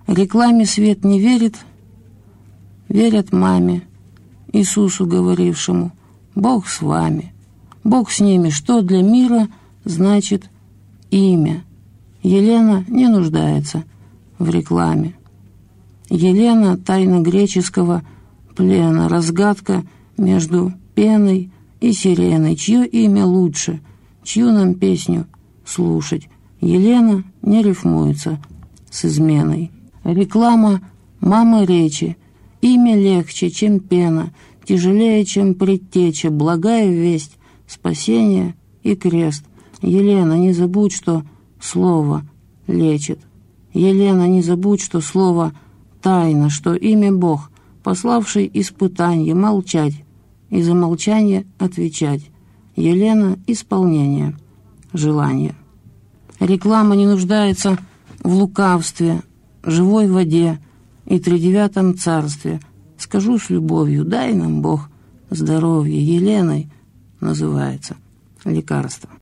Рекламе свет не верит, верят маме, Иисусу говорившему: Бог с вами, Бог с ними, что для мира значит имя. Елена не нуждается в рекламе. Елена — тайна греческого плена, разгадка между пеной и сиреной. Чье имя лучше, чью нам песню слушать? Елена не рифмуется с изменой. Реклама — мама речи, имя легче, чем пена, тяжелее, чем предтеча, благая весть, спасение и крест. Елена, не забудь, что слово лечит. Елена, не забудь, что слово тайна, что имя Бог, пославший испытанье, молчать и за молчание отвечать. Елена — исполнение желания. Реклама не нуждается в лукавстве, живой воде и тридевятом царстве. Скажу с любовью: дай нам Бог здоровье. Еленой называется лекарство.